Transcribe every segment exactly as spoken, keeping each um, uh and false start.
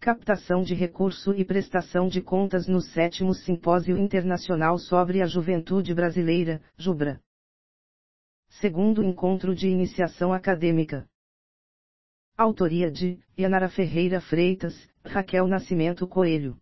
Captação de recurso e prestação de contas no sétimo Simpósio Internacional sobre a Juventude Brasileira, JUBRA. Segundo encontro de iniciação acadêmica. Autoria de Yanara Ferreira Freitas, Raquel Nascimento Coelho.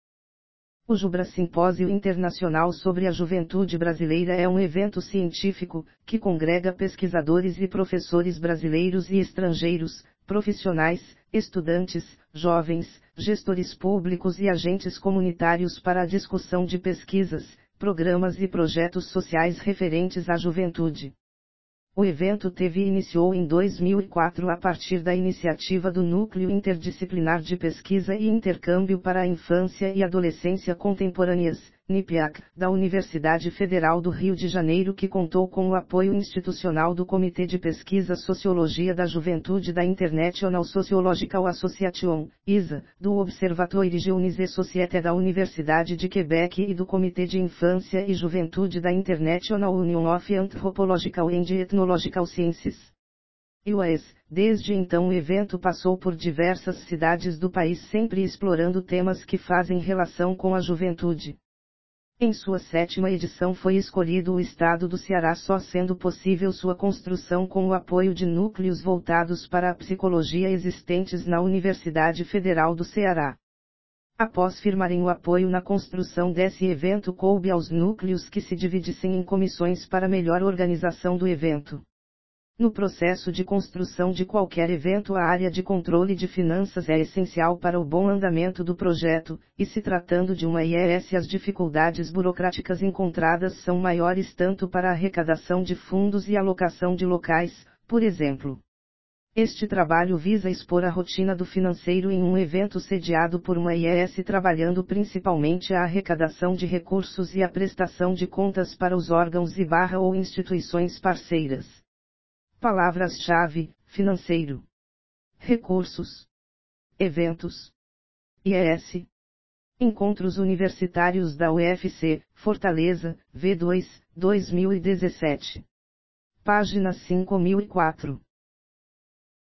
O JUBRA Simpósio Internacional sobre a Juventude Brasileira é um evento científico, que congrega pesquisadores e professores brasileiros e estrangeiros, profissionais, estudantes, jovens, gestores públicos e agentes comunitários para a discussão de pesquisas, programas e projetos sociais referentes à juventude. O evento teve iniciou em dois mil e quatro a partir da iniciativa do Núcleo Interdisciplinar de Pesquisa e Intercâmbio para a Infância e Adolescência Contemporâneas, NIPEAC, da Universidade Federal do Rio de Janeiro, que contou com o apoio institucional do Comitê de Pesquisa Sociologia da Juventude da International Sociological Association, I S A, do Observatoire Jeunes et Société da Universidade de Quebec e do Comitê de Infância e Juventude da International Union of Anthropological and Ethnological Sciences. U S. Desde então o evento passou por diversas cidades do país, sempre explorando temas que fazem relação com a juventude. Em sua sétima edição foi escolhido o estado do Ceará, só sendo possível sua construção com o apoio de núcleos voltados para a psicologia existentes na Universidade Federal do Ceará. Após firmarem o apoio na construção desse evento, coube aos núcleos que se dividissem em comissões para melhor organização do evento. No processo de construção de qualquer evento, a área de controle de finanças é essencial para o bom andamento do projeto, e se tratando de uma I E S, as dificuldades burocráticas encontradas são maiores tanto para a arrecadação de fundos e alocação de locais, por exemplo. Este trabalho visa expor a rotina do financeiro em um evento sediado por uma I E S, trabalhando principalmente a arrecadação de recursos e a prestação de contas para os órgãos e barra ou instituições parceiras. Palavras-chave: financeiro, recursos, eventos, I E S. Encontros Universitários da U F C, Fortaleza, V dois, dois mil e dezessete. Página cinco mil e quatro.